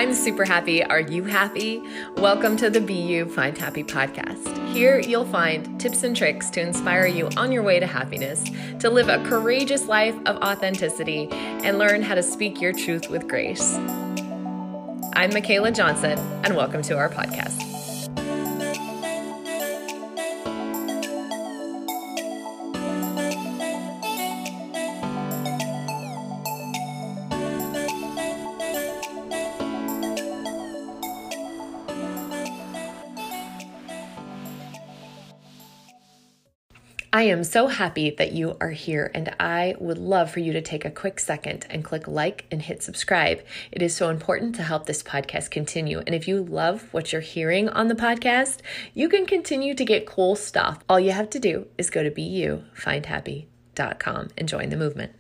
I'm super happy. Are you happy? Welcome to the Be You, Find Happy podcast. Here you'll find tips and tricks to inspire you on your way to happiness, to live a courageous life of authenticity, and learn how to speak your truth with grace. I'm Michaela Johnson, and welcome to our podcast. I am so happy that you are here, and I would love for you to take a quick second and click like and hit subscribe. It is so important to help this podcast continue. And if you love what you're hearing on the podcast, you can continue to get cool stuff. All you have to do is go to beyoufindhappy.com and join the movement.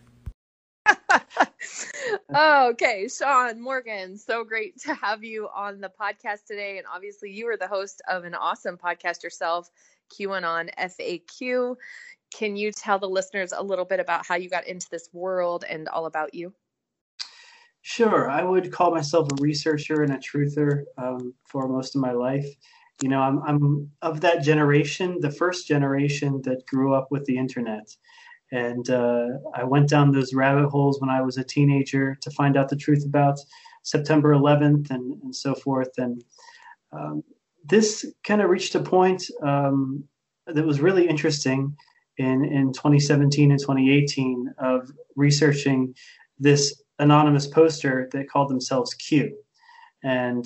Okay, Sean Morgan, so great to have you on the podcast today. And obviously you are the host of an awesome podcast yourself, QAnon FAQ. Can you tell the listeners a little bit about how you got into this world and all about you? Sure. I would call myself a researcher and a truther for most of my life. You know, I'm of that generation, the first generation that grew up with the internet. And I went down those rabbit holes when I was a teenager to find out the truth about September 11th and so forth. And this kind of reached a point that was really interesting in 2017 and 2018 of researching this anonymous poster that called themselves Q. And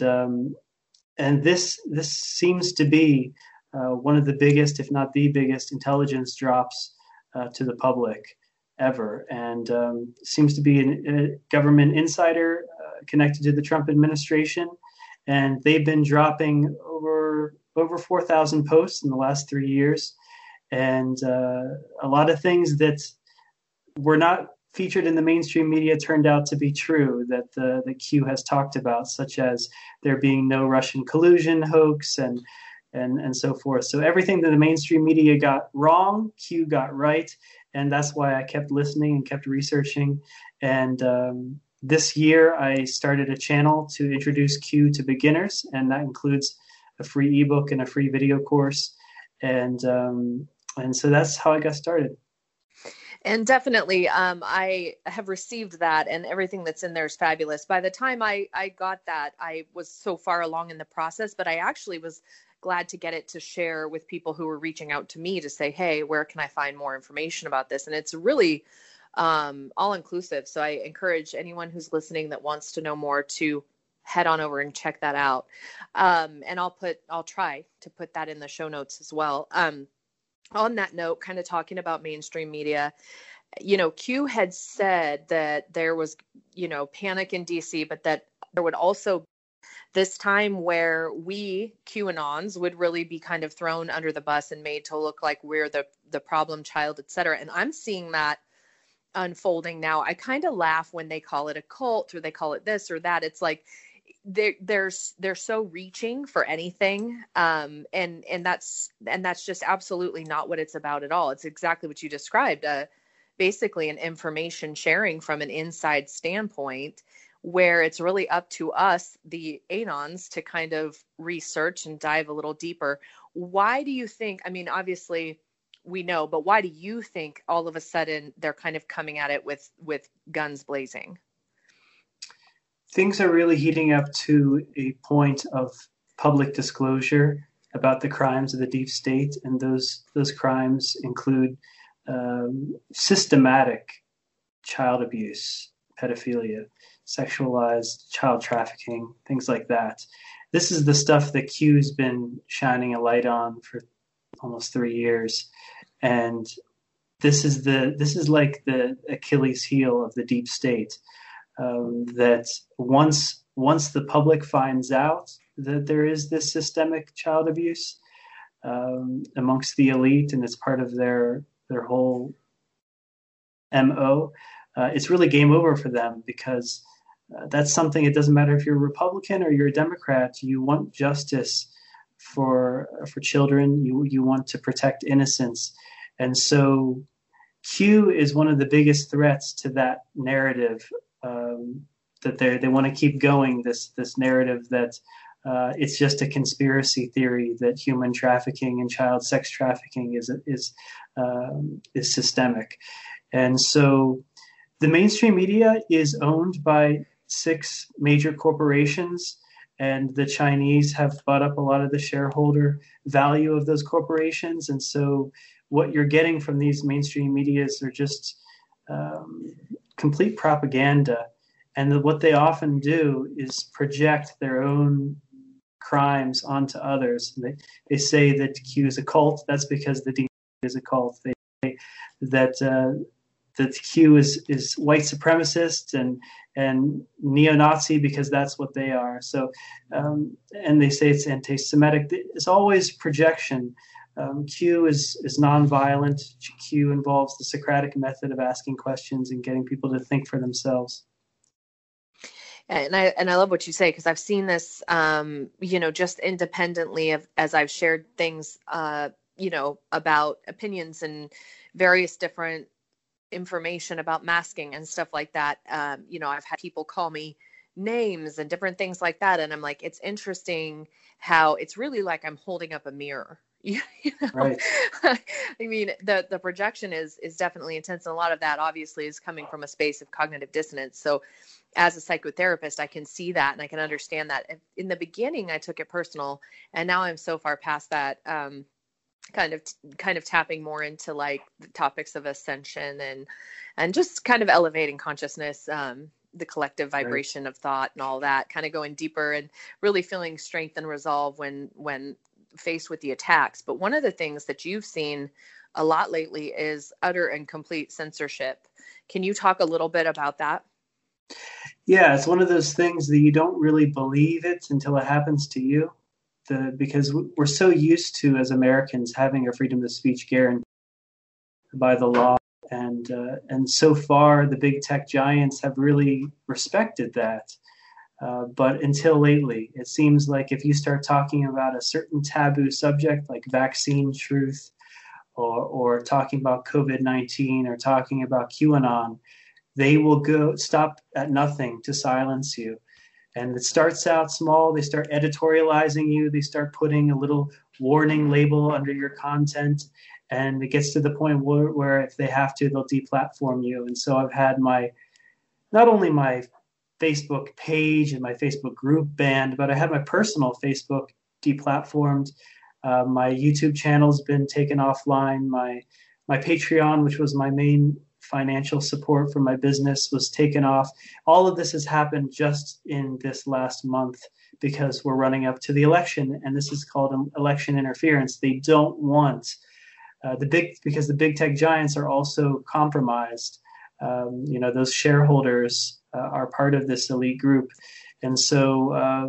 this seems to be one of the biggest, if not the biggest, intelligence drops to the public ever, and seems to be a government insider connected to the Trump administration. And they've been dropping over 4,000 posts in the last 3 years. And a lot of things that were not featured in the mainstream media turned out to be true, that the Q has talked about, such as there being no Russian collusion hoax and so forth. So everything that the mainstream media got wrong, Q got right. And that's why I kept listening and kept researching. And this year, I started a channel to introduce Q to beginners, and that includes a free ebook and a free video course. And so that's how I got started. And definitely, I have received that, and everything that's in there is fabulous. By the time I got that, I was so far along in the process, but I actually was glad to get it to share with people who were reaching out to me to say, hey, where can I find more information about this? And it's really all-inclusive. So I encourage anyone who's listening that wants to know more to head on over and check that out. And I'll try to put that in the show notes as well. On that note, kind of talking about mainstream media, you know, Q had said that there was, you know, panic in DC, but that there would also this time where we QAnons would really be kind of thrown under the bus and made to look like we're the problem child, et cetera. And I'm seeing that unfolding now. I kind of laugh when they call it a cult or they call it this or that. It's like they're so reaching for anything, and that's just absolutely not what it's about at all. It's exactly what you described, basically an information sharing from an inside standpoint, where it's really up to us, the Anons, to kind of research and dive a little deeper. Why do you think, I mean, obviously we know, but why do you think all of a sudden they're kind of coming at it with guns blazing? Things are really heating up to a point of public disclosure about the crimes of the deep state. And those crimes include systematic child abuse, pedophilia, sexualized child trafficking, things like that. This is the stuff that Q's been shining a light on for almost 3 years. And this is like the Achilles heel of the deep state. That once the public finds out that there is this systemic child abuse amongst the elite, and it's part of their whole MO, it's really game over for them, because that's something, it doesn't matter if you're a Republican or you're a Democrat, you want justice for children, you want to protect innocence. And so Q is one of the biggest threats to that narrative that they want to keep going this narrative that it's just a conspiracy theory that human trafficking and child sex trafficking is systemic. And so the mainstream media is owned by 6 major corporations, and the Chinese have bought up a lot of the shareholder value of those corporations. And so what you're getting from these mainstream medias are just complete propaganda. And what they often do is project their own crimes onto others. They say that Q is a cult. That's because the DNC is a cult. They say that Q is white supremacist and neo-Nazi because that's what they are. So, and they say it's anti-Semitic. It's always projection. Q is nonviolent. Q involves the Socratic method of asking questions and getting people to think for themselves. And I love what you say, because I've seen this, just independently as I've shared things, about opinions and various different information about masking and stuff like that. I've had people call me names and different things like that. And I'm like, it's interesting how it's really like I'm holding up a mirror. Right. I mean, the projection is definitely intense. And a lot of that obviously is coming from a space of cognitive dissonance. So as a psychotherapist, I can see that and I can understand that. In the beginning, I took it personal, and now I'm so far past that, kind of tapping more into like the topics of ascension and just kind of elevating consciousness, the collective vibration Right. of thought and all that, kind of going deeper and really feeling strength and resolve when faced with the attacks. But one of the things that you've seen a lot lately is utter and complete censorship. Can you talk a little bit about that? Yeah, it's one of those things that you don't really believe it until it happens to you. Because we're so used to, as Americans, having our freedom of speech guaranteed by the law, and so far the big tech giants have really respected that. But until lately, it seems like if you start talking about a certain taboo subject like vaccine truth, or talking about COVID-19, or talking about QAnon, they will stop at nothing to silence you. And it starts out small. They start editorializing you. They start putting a little warning label under your content. And it gets to the point where if they have to, they'll deplatform you. And so I've had not only my Facebook page and my Facebook group banned, but I had my personal Facebook deplatformed. My YouTube channel's been taken offline. My Patreon, which was my main financial support for my business, was taken off. All of this has happened just in this last month because we're running up to the election, and this is called election interference. They don't want because the big tech giants are also compromised. Those shareholders are part of this elite group, and so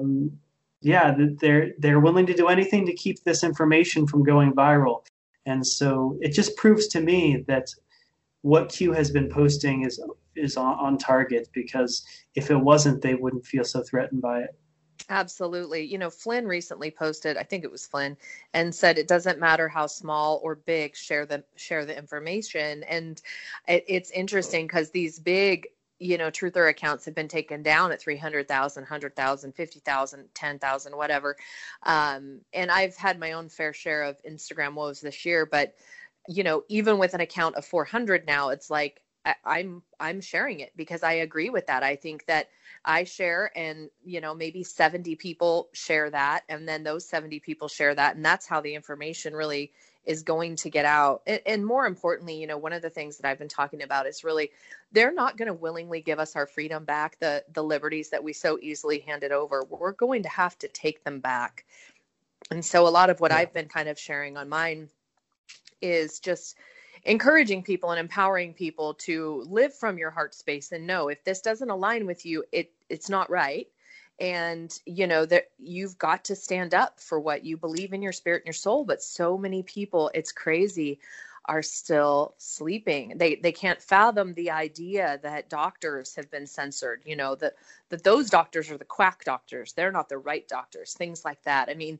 they're willing to do anything to keep this information from going viral. And so it just proves to me that what Q has been posting is on target, because if it wasn't, they wouldn't feel so threatened by it. Absolutely. Flynn recently posted, I think it was Flynn, and said it doesn't matter how small or big, share the information. And it's interesting because these big, truther accounts have been taken down at 300,000, 100,000, 50,000, 10,000, whatever. And I've had my own fair share of Instagram woes this year, but even with an account of 400 now, it's like I'm sharing it because I agree with that. I think that I share, and maybe 70 people share that, and then those 70 people share that, and that's how the information really is going to get out. And more importantly, one of the things that I've been talking about is really they're not going to willingly give us our freedom back, the liberties that we so easily handed over. We're going to have to take them back. And so a lot of what I've been kind of sharing on mine is just encouraging people and empowering people to live from your heart space and know if this doesn't align with you, it's not right. And, that you've got to stand up for what you believe in your spirit and your soul. But so many people, it's crazy, are still sleeping. They can't fathom the idea that doctors have been censored, that those doctors are the quack doctors. They're not the right doctors, things like that. I mean,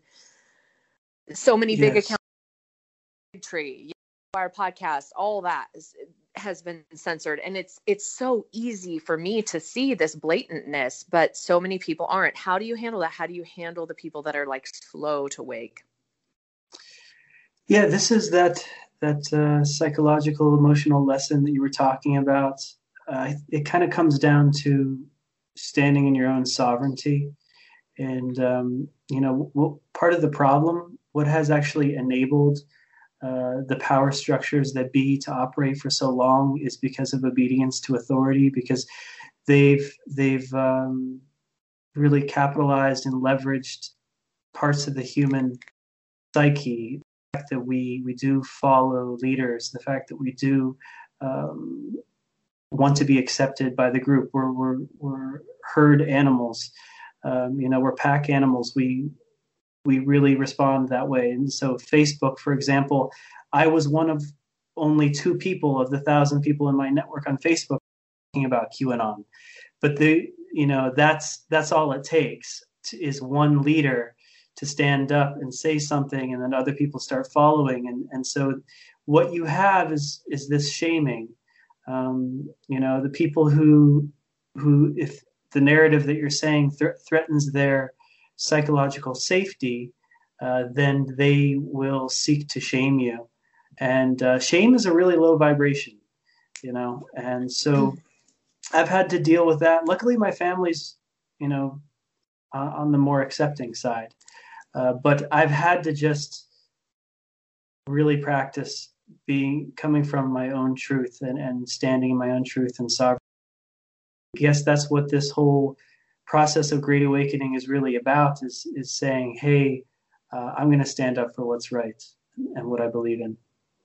so many big accounts, Tree, our podcast, all that has been censored, and it's so easy for me to see this blatantness, but so many people aren't. How do you handle that? How do you handle the people that are like slow to wake? Yeah, this is that psychological emotional lesson that you were talking about. It kind of comes down to standing in your own sovereignty, and part of the problem, what has actually enabled the power structures that be to operate for so long, is because of obedience to authority, because they've really capitalized and leveraged parts of the human psyche. The fact that we do follow leaders, the fact that we do want to be accepted by the group. We're herd animals. We're pack animals. We really respond that way. And so Facebook, for example, I was one of only 2 people of the 1,000 people in my network on Facebook talking about QAnon. But that's all it takes is one leader to stand up and say something, and then other people start following. And so what you have is this shaming. The people who if the narrative that you're saying threatens their psychological safety, then they will seek to shame you. And shame is a really low vibration, and so I've had to deal with that. Luckily, my family's, on the more accepting side. But I've had to just really practice coming from my own truth and standing in my own truth and sovereignty. I guess that's what this whole process of Great Awakening is really about, is saying, hey, I'm going to stand up for what's right and what I believe in.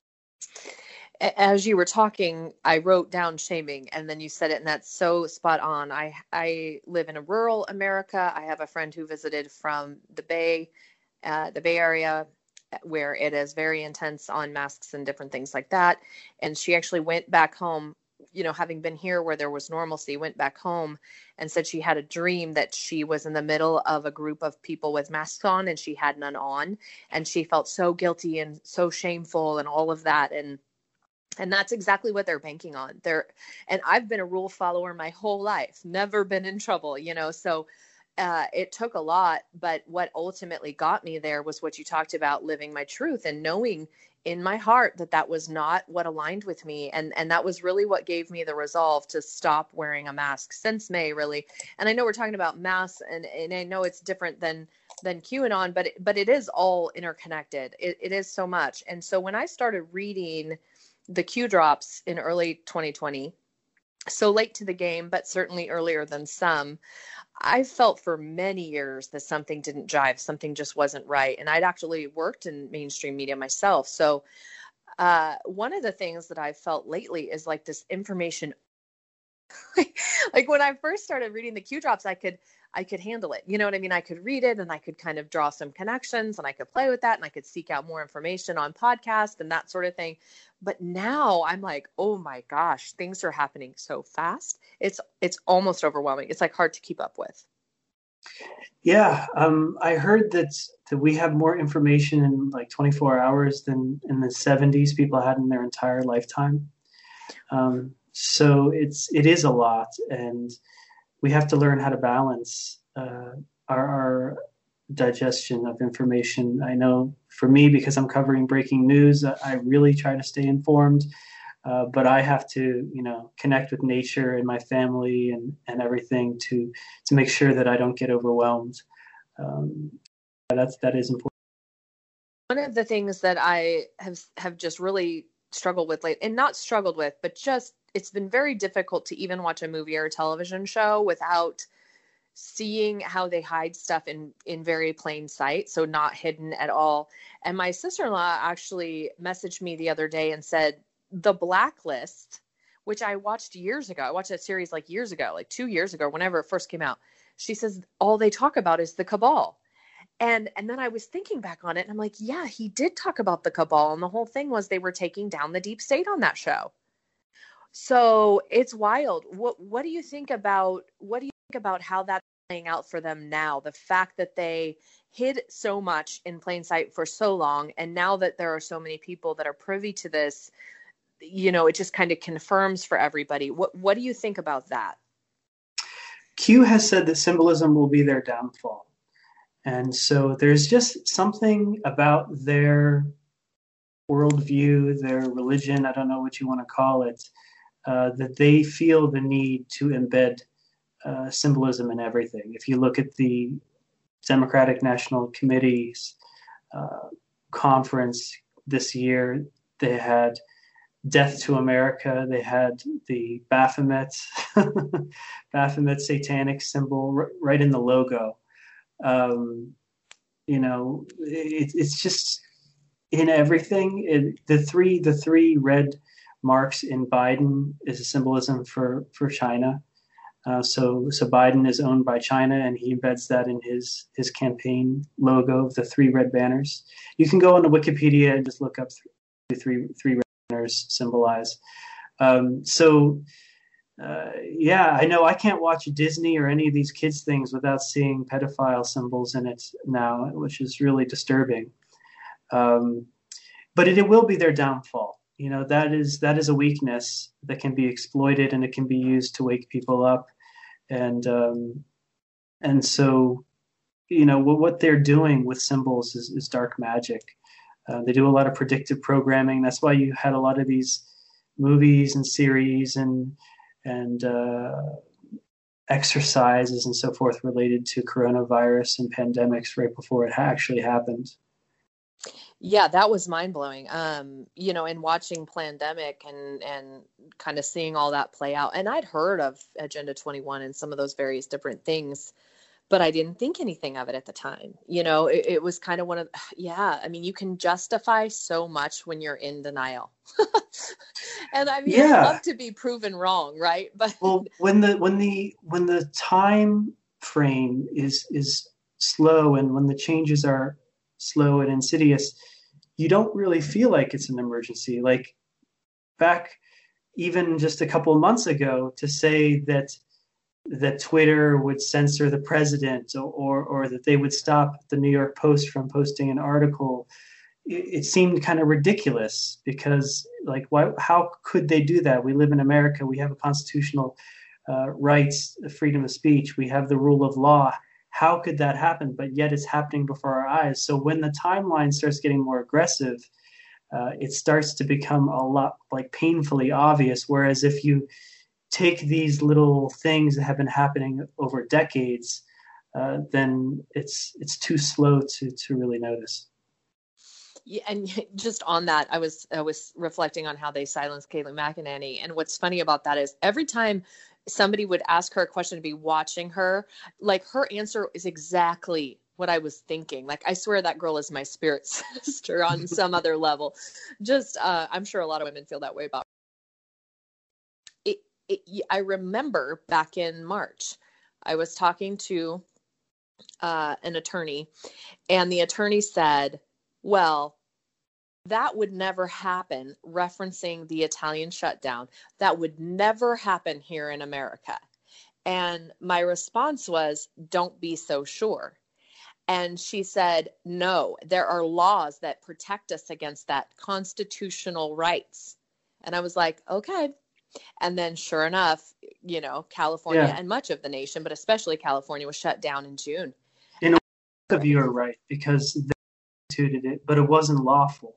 As you were talking, I wrote down shaming, and then you said it, and that's so spot on. I live in a rural America. I have a friend who visited from the Bay Area, where it is very intense on masks and different things like that. And she actually went back home, having been here where there was normalcy, went back home and said she had a dream that she was in the middle of a group of people with masks on and she had none on. And she felt so guilty and so shameful and all of that. And that's exactly what they're banking on. And I've been a rule follower my whole life, never been in trouble, so it took a lot, but what ultimately got me there was what you talked about, living my truth and knowing in my heart that was not what aligned with me. And that was really what gave me the resolve to stop wearing a mask since May, really. And I know we're talking about masks, and I know it's different than QAnon, but it is all interconnected. It is so much. And so when I started reading the Q drops in early 2020, so late to the game, but certainly earlier than some, I felt for many years that something didn't jive, something just wasn't right. And I'd actually worked in mainstream media myself. So one of the things that I've felt lately is like this information. Like when I first started reading the Q drops, I could handle it. You know what I mean? I could read it and I could kind of draw some connections and I could play with that and I could seek out more information on podcasts and that sort of thing. But now I'm like, oh my gosh, things are happening so fast. It's almost overwhelming. It's like hard to keep up with. Yeah. I heard that we have more information in like 24 hours than in the 70s people had in their entire lifetime. So it is a lot, and we have to learn how to balance our digestion of information. I know for me, because I'm covering breaking news, I really try to stay informed, but I have to, connect with nature and my family and everything to make sure that I don't get overwhelmed. That is important. One of the things that I have just really struggled with late, and not struggled with, but just it's been very difficult to even watch a movie or a television show without seeing how they hide stuff in very plain sight, so not hidden at all. And my sister-in-law actually messaged me the other day and said, The Blacklist, which I watched years ago, I watched that series like years ago, like 2 years ago, whenever it first came out. She says, all they talk about is the cabal. And then I was thinking back on it and I'm like, yeah, he did talk about the cabal. And the whole thing was they were taking down the deep state on that show. So it's wild. What do you think about how that's playing out for them now? The fact that they hid so much in plain sight for so long, and now that there are so many people that are privy to this, it just kind of confirms for everybody. What do you think about that? Q has said that symbolism will be their downfall. And so there's just something about their worldview, their religion, I don't know what you want to call it, that they feel the need to embed symbolism in everything. If you look at the Democratic National Committee's conference this year, they had Death to America. They had the Baphomet, Baphomet satanic symbol right in the logo. It's just in everything. The three red marks in Biden is a symbolism for China. So Biden is owned by China, and he embeds that in his campaign logo of the three red banners. You can go on to Wikipedia and just look up the three red banners symbolize. I know I can't watch Disney or any of these kids things without seeing pedophile symbols in it now, which is really disturbing. But it will be their downfall. That is a weakness that can be exploited, and it can be used to wake people up. And so, what they're doing with symbols is dark magic. They do a lot of predictive programming. That's why you had a lot of these movies and series and exercises and so forth related to coronavirus and pandemics right before it actually happened. Yeah, that was mind blowing. In watching Plandemic and kind of seeing all that play out. And I'd heard of Agenda 21 and some of those various different things, but I didn't think anything of it at the time. It was kind of you can justify so much when you're in denial. And I'd love to be proven wrong, right? But when the time frame is slow, and when the changes are slow and insidious, you don't really feel like it's an emergency. Like back even just a couple of months ago, to say that Twitter would censor the president or that they would stop the New York Post from posting an article, it seemed kind of ridiculous, because how could they do that? We live in America. We have a constitutional rights, freedom of speech. We have the rule of law. How could that happen? But yet it's happening before our eyes. So when the timeline starts getting more aggressive, it starts to become a lot painfully obvious. Whereas if you take these little things that have been happening over decades, then it's too slow to really notice. Yeah, and just on that, I was reflecting on how they silenced Kayleigh McEnany. And what's funny about that is every time somebody would ask her a question to be watching her, her answer is exactly what I was thinking. I swear that girl is my spirit sister on some other level. Just, I'm sure a lot of women feel that way about it. I remember back in March, I was talking to an attorney, and the attorney said, well, that would never happen, referencing the Italian shutdown. That would never happen here in America. And my response was, don't be so sure. And she said, no, there are laws that protect us against that, constitutional rights. And I was like, okay. And then sure enough, California and much of the nation, but especially California, was shut down in June. In a way of you are right, because they instituted it, but it wasn't lawful.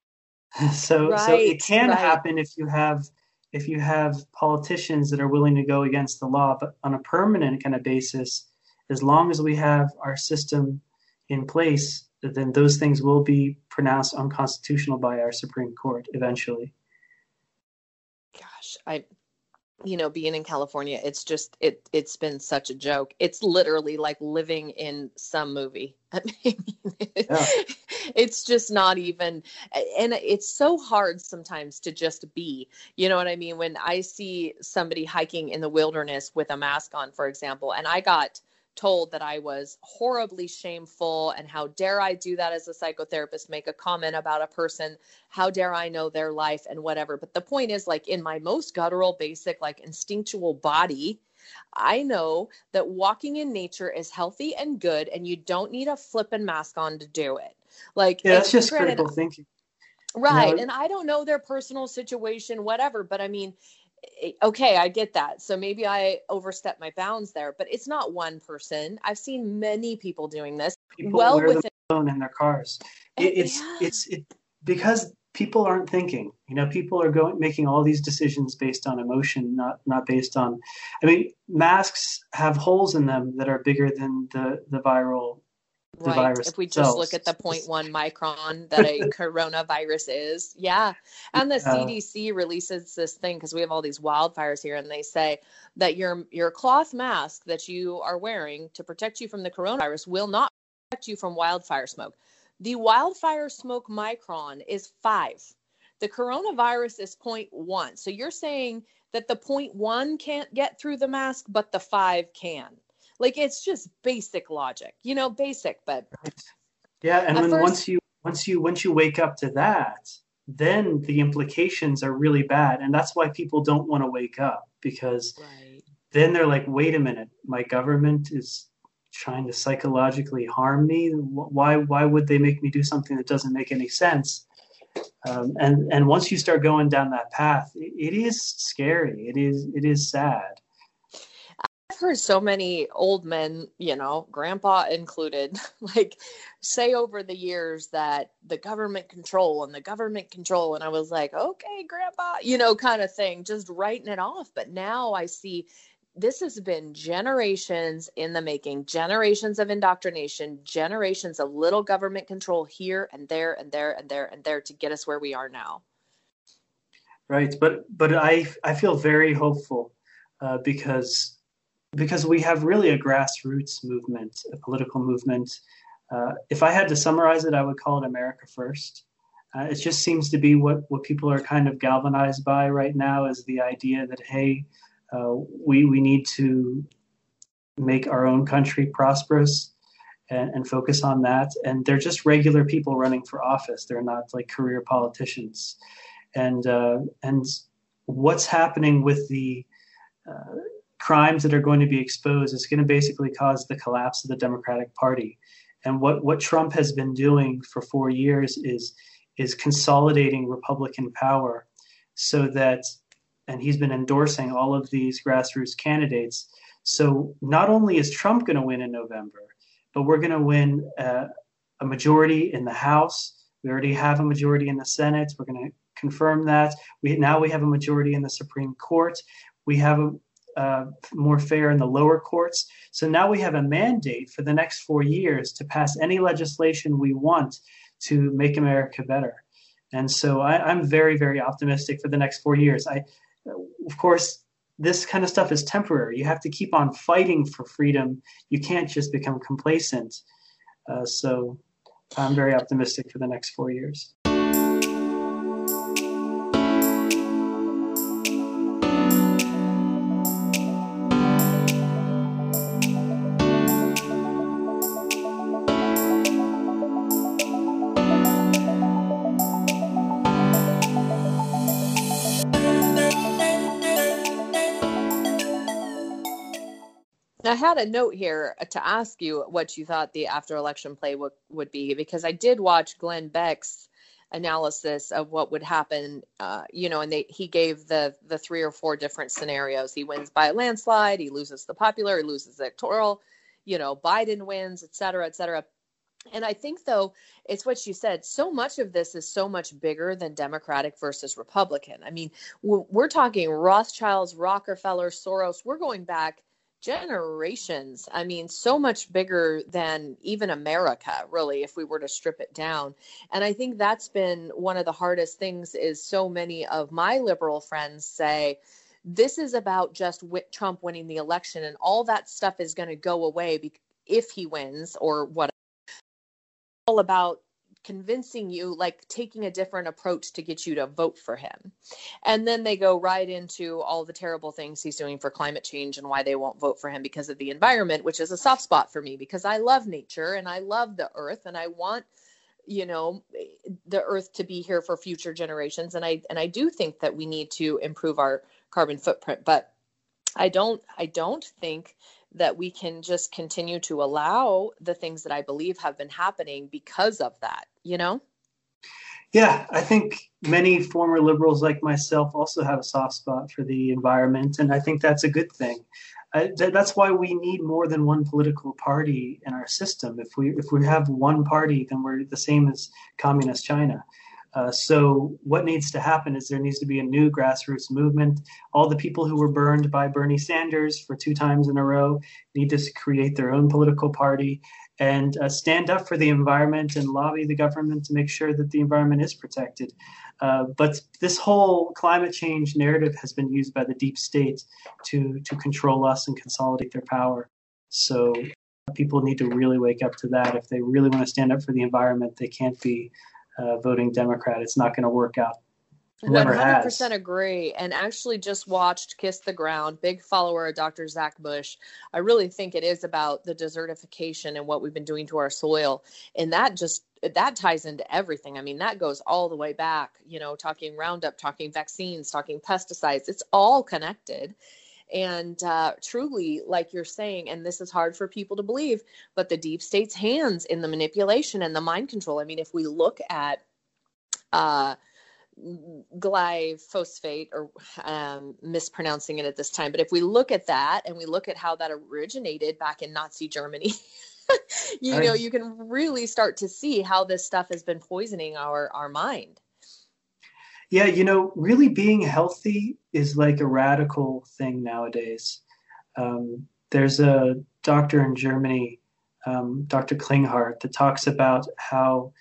So it can happen if you have politicians that are willing to go against the law, but on a permanent kind of basis, as long as we have our system in place, then those things will be pronounced unconstitutional by our Supreme Court eventually. Gosh, being in California, it's just, it's been such a joke. It's literally like living in some movie. I mean, it's just not even, and it's so hard sometimes to just be, you know what I mean? When I see somebody hiking in the wilderness with a mask on, for example, and I got told that I was horribly shameful, and how dare I do that as a psychotherapist, make a comment about a person, how dare I know their life and whatever. But the point is, in my most guttural, basic, instinctual body, I know that walking in nature is healthy and good, and you don't need a flippin' mask on to do it. That's just critical thinking. Right. And I don't know their personal situation, whatever, but I mean, okay, I get that. So maybe I overstep my bounds there, but it's not one person. I've seen many people doing this people well wear them within. alone in their cars. It's Yeah. because people aren't thinking. People are making all these decisions based on emotion, not based on. I mean, masks have holes in them that are bigger than the Right. virus If we just look itself. at the zero point 0.1 micron that a coronavirus is. Yeah. And the CDC releases this thing because we have all these wildfires here, and they say that your cloth mask that you are wearing to protect you from the coronavirus will not protect you from wildfire smoke. The wildfire smoke micron is 5. The coronavirus is 0.1. So you're saying that the 0.1 can't get through the mask, but the 5 can. Like, it's just basic logic, basic, but yeah. And at when first, once you wake up to that, then the implications are really bad, and that's why people don't want to wake up, because right. then they're like, wait a minute, my government is trying to psychologically harm me. Why would they make me do something that doesn't make any sense? And once you start going down that path, it is scary. It is sad. I've heard so many old men, grandpa included, like, say over the years that the government control and the government control. And I was like, okay, grandpa, kind of thing, just writing it off. But now I see this has been generations in the making, generations of indoctrination, generations of little government control here and there and there and there and there to get us where we are now. Right. But I feel very hopeful because we have really a grassroots movement, a political movement. If I had to summarize it, I would call it America First. It just seems to be what people are kind of galvanized by right now, is the idea that, hey, we need to make our own country prosperous and focus on that. And they're just regular people running for office. They're not like career politicians. And what's happening with the crimes that are going to be exposed is going to basically cause the collapse of the Democratic Party. And what Trump has been doing for 4 years is consolidating Republican power, so that, and he's been endorsing all of these grassroots candidates. So not only is Trump going to win in November, but we're going to win a majority in the House. We already have a majority in the Senate. We're going to confirm that. We have a majority in the Supreme Court. We have a more fair in the lower courts. So now we have a mandate for the next 4 years to pass any legislation we want to make America better. And so I'm very, very optimistic for the next 4 years. Of course, this kind of stuff is temporary. You have to keep on fighting for freedom. You can't just become complacent. So I'm very optimistic for the next 4 years. I had a note here to ask you what you thought the after election play would be, because I did watch Glenn Beck's analysis of what would happen, and he gave the 3 or 4 different scenarios. He wins by a landslide, he loses the popular, he loses the electoral, Biden wins, et cetera, et cetera. And I think, though, it's what you said. So much of this is so much bigger than Democratic versus Republican. I mean, we're talking Rothschilds, Rockefeller, Soros. We're going back generations. I mean, so much bigger than even America, really, if we were to strip it down. And I think that's been one of the hardest things, is so many of my liberal friends say, this is about just Trump winning the election, and all that stuff is going to go away if he wins or whatever. All about convincing you, like taking a different approach to get you to vote for him. And then they go right into all the terrible things he's doing for climate change and why they won't vote for him because of the environment, which is a soft spot for me, because I love nature and I love the earth and I want, the earth to be here for future generations. And I do think that we need to improve our carbon footprint, but I don't think that we can just continue to allow the things that I believe have been happening because of that, Yeah, I think many former liberals like myself also have a soft spot for the environment, and I think that's a good thing. That's why we need more than one political party in our system. If we have one party, then we're the same as communist China. So what needs to happen is there needs to be a new grassroots movement. All the people who were burned by Bernie Sanders for 2 times in a row need to create their own political party and stand up for the environment and lobby the government to make sure that the environment is protected. But this whole climate change narrative has been used by the deep state to control us and consolidate their power. So people need to really wake up to that. If they really want to stand up for the environment, they can't be voting Democrat. It's not going to work out. It never 100% has. agree. And actually just watched Kiss the Ground, big follower of Dr. Zach Bush. I really think it is about the desertification and what we've been doing to our soil. And that ties into everything. I mean, that goes all the way back, talking Roundup, talking vaccines, talking pesticides. It's all connected. And truly, like you're saying, and this is hard for people to believe, but the deep state's hands in the manipulation and the mind control. I mean, if we look at glyphosate, or mispronouncing it at this time, but if we look at that and we look at how that originated back in Nazi Germany, Right. you can really start to see how this stuff has been poisoning our mind. Yeah, really being healthy is like a radical thing nowadays. There's a doctor in Germany, Dr. Klinghardt, that talks about how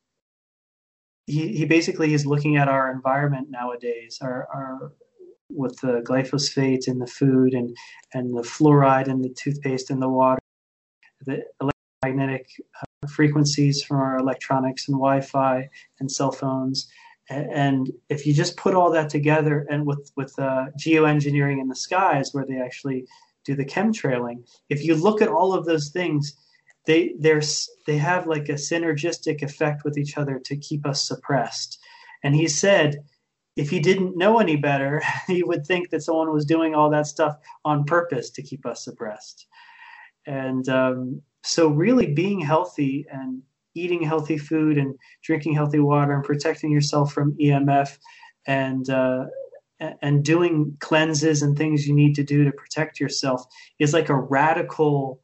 he basically is looking at our environment nowadays, our with the glyphosate in the food and the fluoride in the toothpaste and the water, the electromagnetic frequencies from our electronics and Wi-Fi and cell phones. And if you just put all that together, and with geoengineering in the skies, where they actually do the chemtrailing, if you look at all of those things, they have like a synergistic effect with each other to keep us suppressed. And he said, if he didn't know any better, he would think that someone was doing all that stuff on purpose to keep us suppressed. And so, really, being healthy and eating healthy food and drinking healthy water and protecting yourself from EMF and doing cleanses and things you need to do to protect yourself is like a radical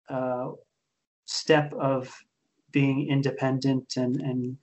step of being independent, and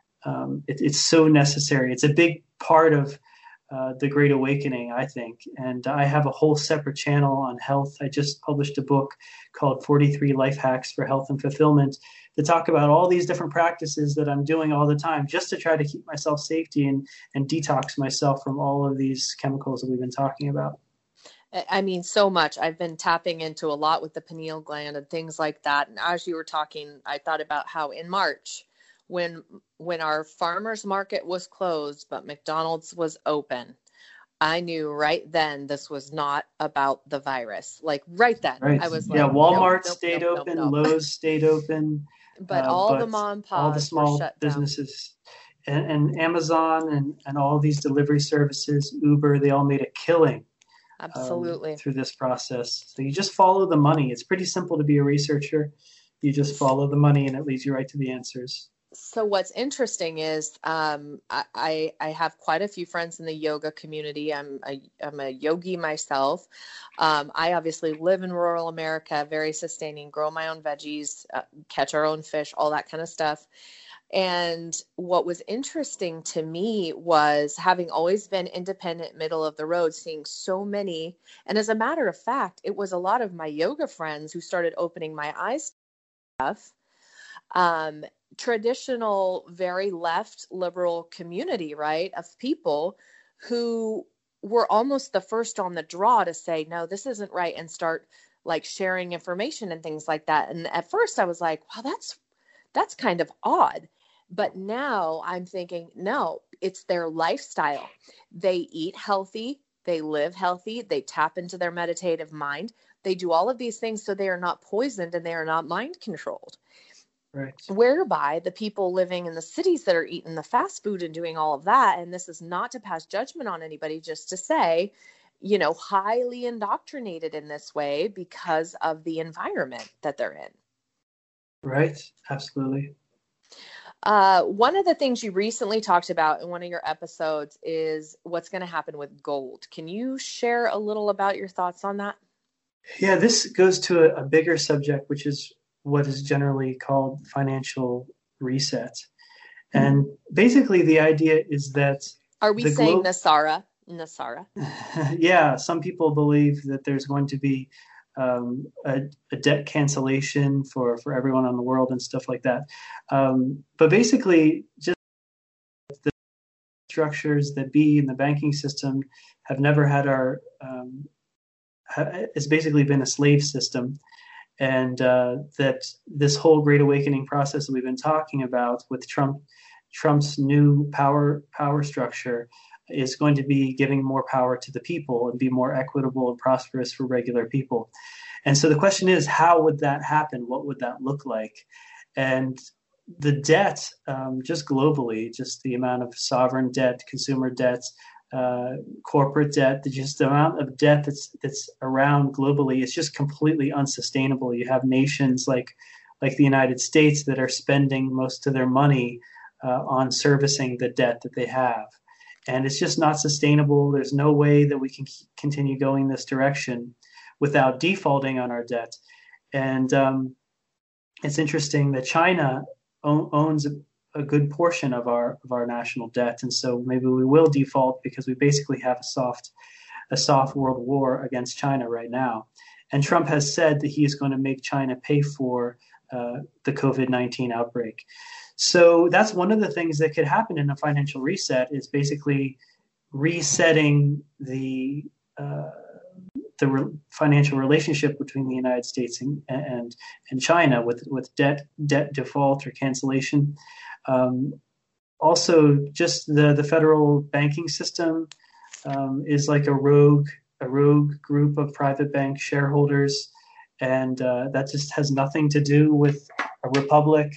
it's so necessary. It's a big part of the Great Awakening, I think. And I have a whole separate channel on health. I just published a book called 43 Life Hacks for Health and Fulfillment to talk about all these different practices that I'm doing all the time just to try to keep myself safety and detox myself from all of these chemicals that we've been talking about. I mean, so much. I've been tapping into a lot with the pineal gland and things like that. And as you were talking, I thought about how in March, when our farmers market was closed, but McDonald's was open, I knew right then this was not about the virus. Like right then, Right. I was Yeah. like, nope, Walmart nope, stayed nope, nope, open, nope. Lowe's stayed open, But all the but mom and all the pops were small shut down. businesses and Amazon and all these delivery services, Uber, they all made a killing Absolutely. through this process. So you just follow the money. It's pretty simple to be a researcher. You just follow the money and it leads you right to the answers. So what's interesting is I have quite a few friends in the yoga community. I'm a yogi myself. I obviously live in rural America, very sustaining, grow my own veggies, catch our own fish, all that kind of stuff. And what was interesting to me was, having always been independent, middle of the road, seeing so many. And as a matter of fact, it was a lot of my yoga friends who started opening my eyes to stuff. Um, Traditional, very left liberal community, right, of people who were almost the first on the draw to say, no, this isn't right, and start like sharing information and things like that. And at first I was like, wow, that's kind of odd. But now I'm thinking, no, it's their lifestyle. They eat healthy, they live healthy, they tap into their meditative mind. They do all of these things so they are not poisoned and they are not mind controlled. Right. Whereby the people living in the cities that are eating the fast food and doing all of that, and this is not to pass judgment on anybody, just to say, highly indoctrinated in this way because of the environment that they're in. Right. Absolutely. One of the things you recently talked about in one of your episodes is what's going to happen with gold. Can you share a little about your thoughts on that? Yeah, this goes to a bigger subject, which is what is generally called financial reset. And basically, the idea is that Are we the saying globe. Nasara? Nasara. Yeah, some people believe that there's going to be a debt cancellation for everyone on the world and stuff like that. But basically, just the structures that be in the banking system have never had it's basically been a slave system. And that this whole Great Awakening process that we've been talking about with Trump's new power structure is going to be giving more power to the people and be more equitable and prosperous for regular people. And so the question is, how would that happen? What would that look like? And the debt, just globally, just the amount of sovereign debt, consumer debt, corporate debt, just the amount of debt that's around globally is just completely unsustainable. You have nations like the United States that are spending most of their money on servicing the debt that they have. And it's just not sustainable. There's no way that we can continue going this direction without defaulting on our debt. And it's interesting that China owns a good portion of our national debt, and so maybe we will default because we basically have a soft world war against China right now. And Trump has said that he is going to make China pay for the COVID-19 outbreak. So that's one of the things that could happen in a financial reset, is basically resetting the financial relationship between the United States and China with debt default or cancellation. Also, just the federal banking system is like a rogue group of private bank shareholders, and that just has nothing to do with a republic.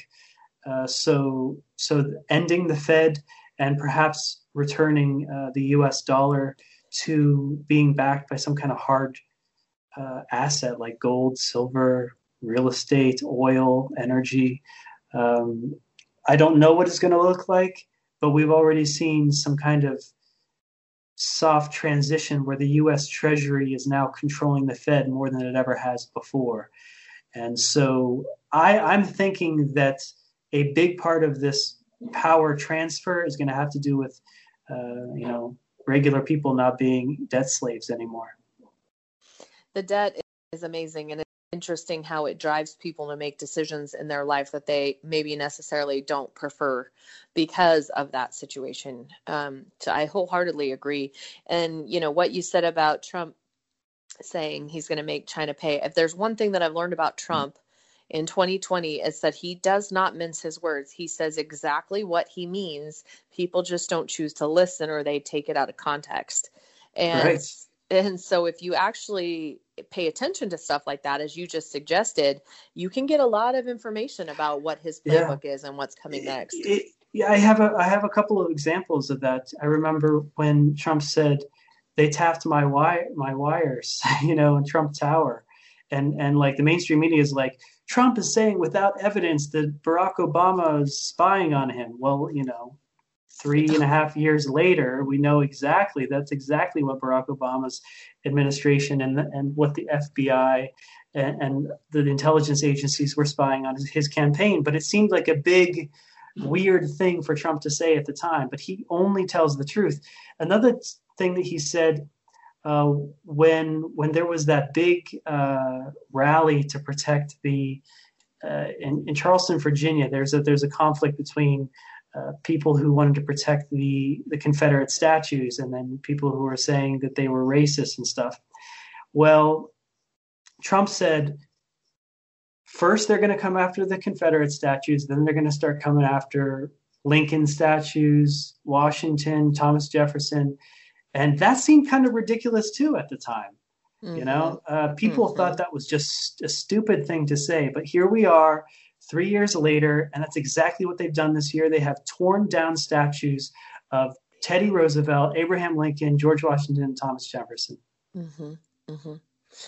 So ending the Fed and perhaps returning the U.S. dollar to being backed by some kind of hard asset like gold, silver, real estate, oil, energy. I don't know what it's going to look like, but we've already seen some kind of soft transition where the U.S. Treasury is now controlling the Fed more than it ever has before. And so I'm thinking that a big part of this power transfer is going to have to do with, regular people not being debt slaves anymore. The debt is amazing, and it's interesting how it drives people to make decisions in their life that they maybe necessarily don't prefer because of that situation. So I wholeheartedly agree. And, what you said about Trump saying he's going to make China pay. If there's one thing that I've learned about Trump in 2020, is that he does not mince his words. He says exactly what he means. People just don't choose to listen, or they take it out of context. Right. And so if you actually pay attention to stuff like that, as you just suggested, you can get a lot of information about what his playbook is and what's coming next. I have a couple of examples of that. I remember when Trump said they tapped my wires, in Trump Tower. And like the mainstream media is like, Trump is saying without evidence that Barack Obama is spying on him. Well, 3.5 years later, we know that's exactly what Barack Obama's administration and what the FBI and the intelligence agencies were spying on his campaign. But it seemed like a big, weird thing for Trump to say at the time. But he only tells the truth. Another thing that he said when there was that big rally to protect in Charleston, Virginia, there's a conflict between people who wanted to protect the Confederate statues and then people who were saying that they were racist and stuff. Well, Trump said, first they're going to come after the Confederate statues, then they're going to start coming after Lincoln statues, Washington, Thomas Jefferson. And that seemed kind of ridiculous too at the time. Mm-hmm. People thought that was just a stupid thing to say. But here we are 3 years later, and that's exactly what they've done this year. They have torn down statues of Teddy Roosevelt, Abraham Lincoln, George Washington, and Thomas Jefferson. Mm-hmm. Mm-hmm.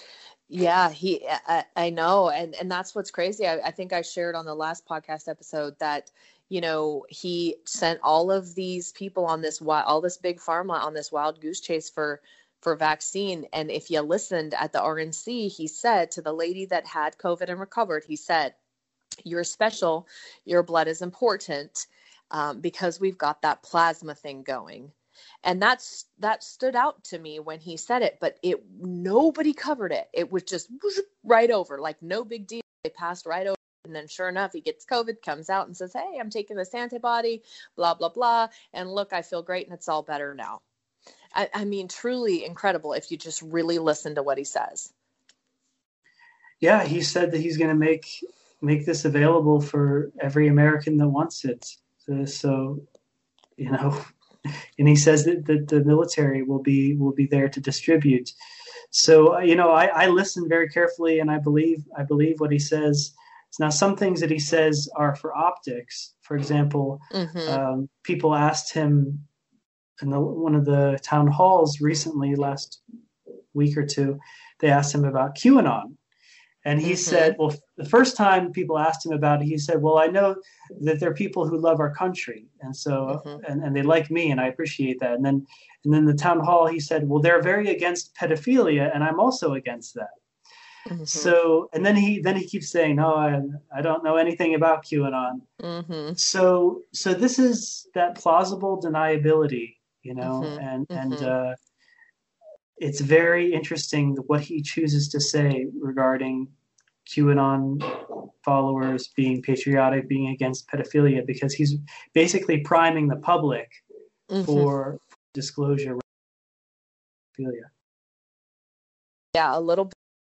Yeah, I know. And that's what's crazy. I think I shared on the last podcast episode that, he sent all of these people on this all this big pharma on this wild goose chase for vaccine. And if you listened at the RNC, he said to the lady that had COVID and recovered, he said, "You're special. Your blood is important, because we've got that plasma thing going." And that stood out to me when he said it, but nobody covered it. It was just right over, like no big deal. They passed right over. And then sure enough, he gets COVID, comes out and says, "Hey, I'm taking this antibody, blah, blah, blah. And look, I feel great and it's all better now." I mean, truly incredible if you just really listen to what he says. Yeah, he said that he's going to make this available for every American that wants it. So, and he says that the military will be there to distribute. So, I listen very carefully, and I believe what he says. Now, some things that he says are for optics. For example, people asked him in one of the town halls recently, last week or two, they asked him about QAnon. And he said, well, the first time people asked him about it, he said, "Well, I know that there are people who love our country, and so and they like me, and I appreciate that." And then the town hall, he said, "Well, they're very against pedophilia, and I'm also against that." So, and then he keeps saying, "No, I don't know anything about QAnon." So this is that plausible deniability, and it's very interesting what he chooses to say regarding QAnon followers being patriotic, being against pedophilia, because he's basically priming the public for disclosure of pedophilia. Yeah, a little bit.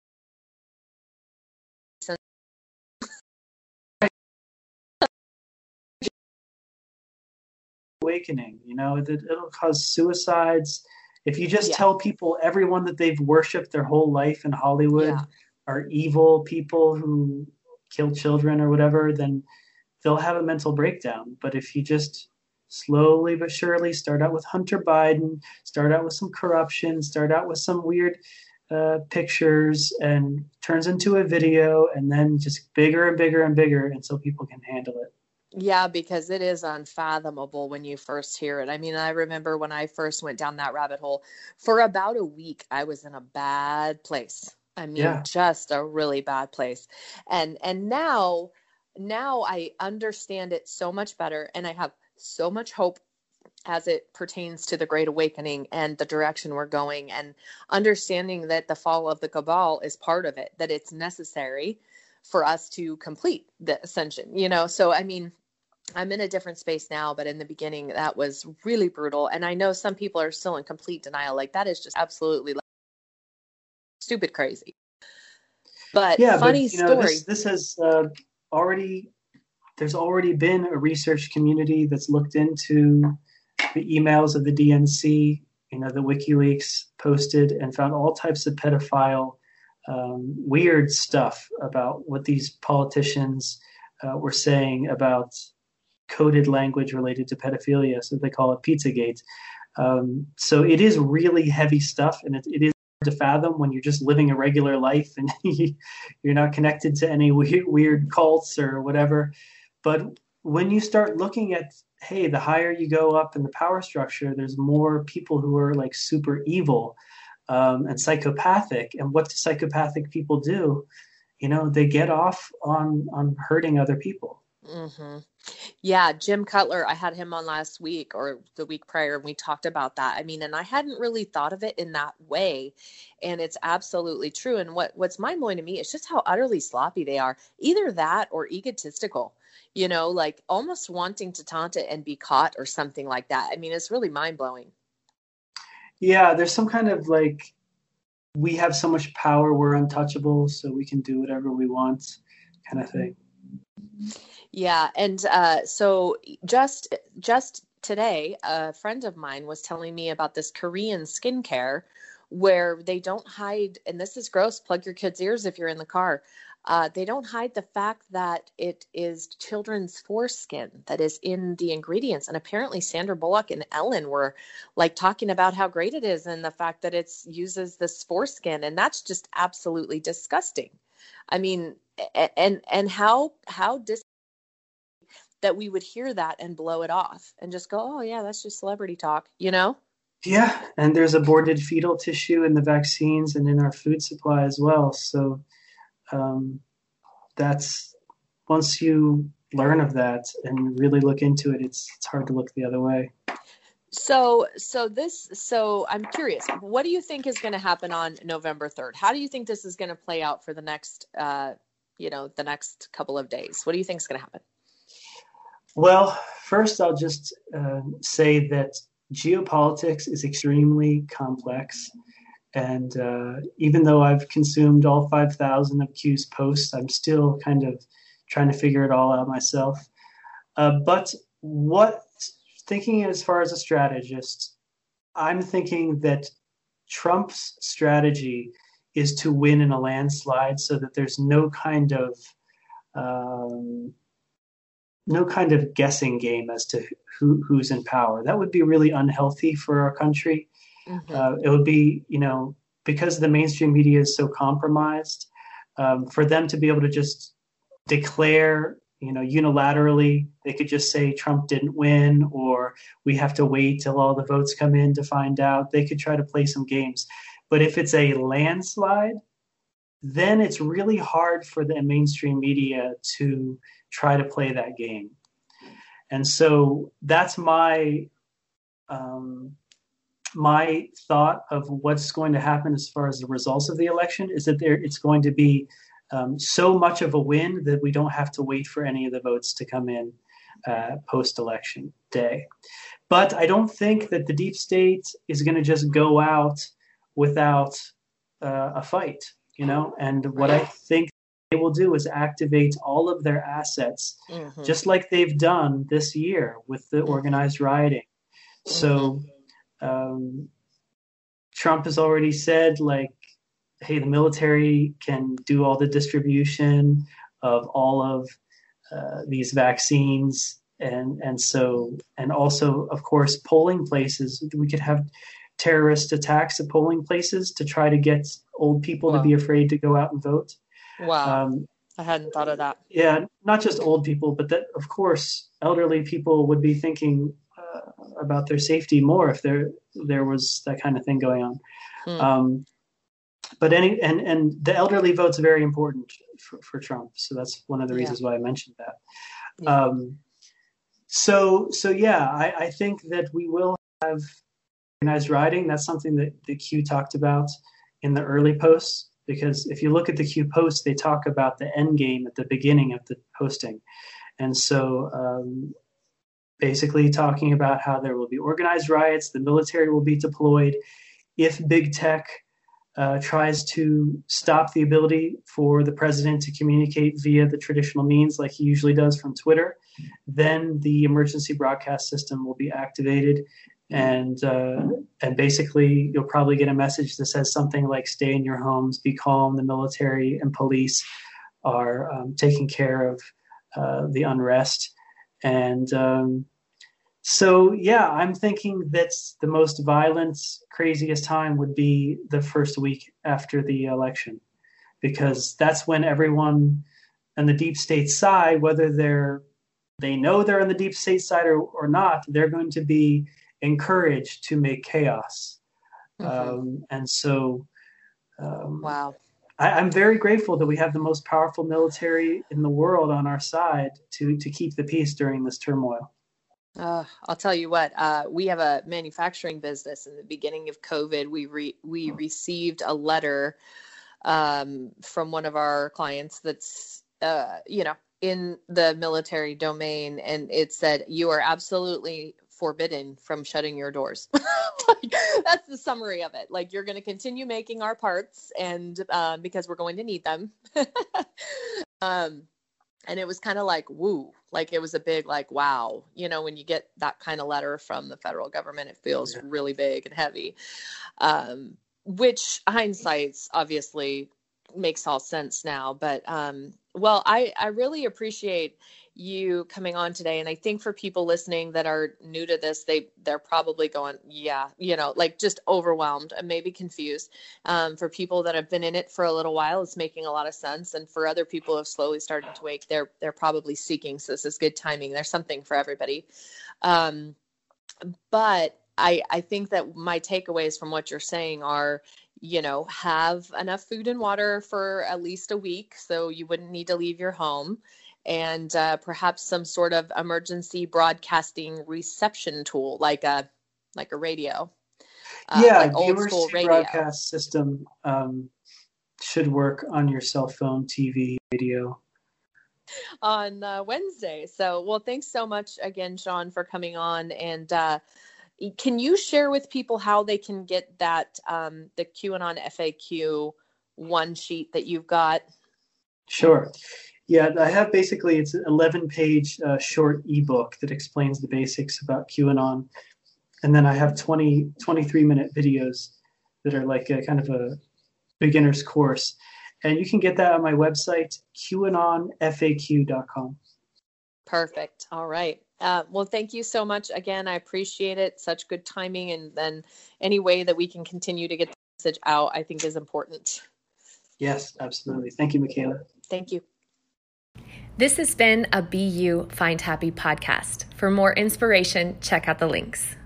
Awakening, it'll cause suicides. If you just tell people, everyone that they've worshipped their whole life in Hollywood are evil people who kill children or whatever, then they'll have a mental breakdown. But if you just slowly but surely start out with Hunter Biden, start out with some corruption, start out with some weird pictures, and turns into a video, and then just bigger and bigger and bigger until people can handle it. Yeah, because it is unfathomable when you first hear it. I mean, I remember when I first went down that rabbit hole, for about a week, I was in a bad place. I mean, just a really bad place. And now I understand it so much better, and I have so much hope as it pertains to the Great Awakening and the direction we're going, and understanding that the fall of the cabal is part of it, that it's necessary for us to complete the ascension, So, I mean, I'm in a different space now, but in the beginning, that was really brutal. And I know some people are still in complete denial. Like, that is just absolutely stupid crazy. But funny story. This has there's already been a research community that's looked into the emails of the DNC, the WikiLeaks posted, and found all types of pedophile, weird stuff about what these politicians were saying about coded language related to pedophilia. So they call it Pizzagate. So it is really heavy stuff, and it is hard to fathom when you're just living a regular life and you're not connected to any weird cults or whatever. But when you start looking at, hey, the higher you go up in the power structure, there's more people who are like super evil and psychopathic. And what do psychopathic people do? They get off on hurting other people. Yeah, Jim Cutler, I had him on last week or the week prior, and we talked about that. I mean, and I hadn't really thought of it in that way, and it's absolutely true. And what's mind-blowing to me is just how utterly sloppy they are. Either that or egotistical, like almost wanting to taunt it and be caught or something like that. I mean, it's really mind-blowing. Yeah, there's some kind of like, we have so much power, we're untouchable, so we can do whatever we want kind of thing. Yeah. And so just today, a friend of mine was telling me about this Korean skincare where they don't hide, and this is gross, plug your kids' ears if you're in the car. They don't hide the fact that it is children's foreskin that is in the ingredients. And apparently Sandra Bullock and Ellen were like talking about how great it is and the fact that it uses this foreskin. And that's just absolutely disgusting. I mean, and how that we would hear that and blow it off and just go, oh yeah, that's just celebrity talk, you know? Yeah, and there's aborted fetal tissue in the vaccines and in our food supply as well. So that's, once you learn of that and really look into it, it's hard to look the other way. So I'm curious, what do you think is going to happen on November 3rd? How do you think this is going to play out for the next, the next couple of days? What do you think is going to happen? Well, first I'll just say that geopolitics is extremely complex. And even though I've consumed all 5,000 of Q's posts, I'm still kind of trying to figure it all out myself. But thinking as far as a strategist, I'm thinking that Trump's strategy is to win in a landslide so that there's no kind of guessing game as to who's in power. That would be really unhealthy for our country. Mm-hmm. It would be, because the mainstream media is so compromised, for them to be able to just declare, unilaterally, they could just say Trump didn't win, or we have to wait till all the votes come in to find out. They could try to play some games. But if it's a landslide, then it's really hard for the mainstream media to try to play that game. And so that's my thought of what's going to happen as far as the results of the election, is that it's going to be so much of a win that we don't have to wait for any of the votes to come in post-election day. But I don't think that the deep state is going to just go out without a fight, and what I think they will do is activate all of their assets, mm-hmm. just like they've done this year with the organized rioting. Mm-hmm. So Trump has already said, hey, the military can do all the distribution of all of these vaccines. And also, of course, polling places. We could have terrorist attacks at polling places to try to get old people to be afraid to go out and vote. Wow. I hadn't thought of that. Yeah, not just old people, but that, of course, elderly people would be thinking about their safety more if there was that kind of thing going on. But the elderly vote's very important for Trump, so that's one of the reasons why I mentioned that. Yeah. I think that we will have organized rioting. That's something that the Q talked about in the early posts, because if you look at the Q posts, they talk about the end game at the beginning of the posting. And so basically talking about how there will be organized riots, the military will be deployed. If big tech tries to stop the ability for the president to communicate via the traditional means like he usually does from Twitter, then the emergency broadcast system will be activated. And basically, you'll probably get a message that says something like, stay in your homes, be calm. The military and police are taking care of the unrest. And I'm thinking that the most violent, craziest time would be the first week after the election, because that's when everyone on the deep state side, whether they know they're on the deep state side or not, they're going to be encouraged to make chaos. Mm-hmm. Wow. I'm very grateful that we have the most powerful military in the world on our side to keep the peace during this turmoil. I'll tell you what, we have a manufacturing business. In the beginning of COVID, we received a letter from one of our clients that's, in the military domain. And it said, you are absolutely forbidden from shutting your doors. That's the summary of it. You're going to continue making our parts, and because we're going to need them. And it was kind of like, woo, it was a big, wow, when you get that kind of letter from the federal government, it feels really big and heavy, which hindsight's obviously makes all sense now. But well, I really appreciate you coming on today. And I think for people listening that are new to this, they're probably going, yeah, like just overwhelmed and maybe confused. For people that have been in it for a little while, it's making a lot of sense. And for other people who have slowly started to wake, they're probably seeking. So this is good timing. There's something for everybody. But I think that my takeaways from what you're saying are, have enough food and water for at least a week, so you wouldn't need to leave your home, and perhaps some sort of emergency broadcasting reception tool, like a radio, like the old school emergency radio. broadcast system should work on your cell phone, TV, radio. On Wednesday. So, well, thanks so much again, Sean, for coming on. And can you share with people how they can get that, the QAnon FAQ one sheet that you've got? Sure. Yeah, I have basically, it's an 11-page short ebook that explains the basics about QAnon. And then I have 23-minute videos that are like a kind of a beginner's course. And you can get that on my website, QAnonFAQ.com. Perfect. All right. Well, thank you so much. Again, I appreciate it. Such good timing. And then any way that we can continue to get the message out, I think is important. Yes, absolutely. Thank you, Michaela. Thank you. This has been a Be You, Find Happy podcast. For more inspiration, check out the links.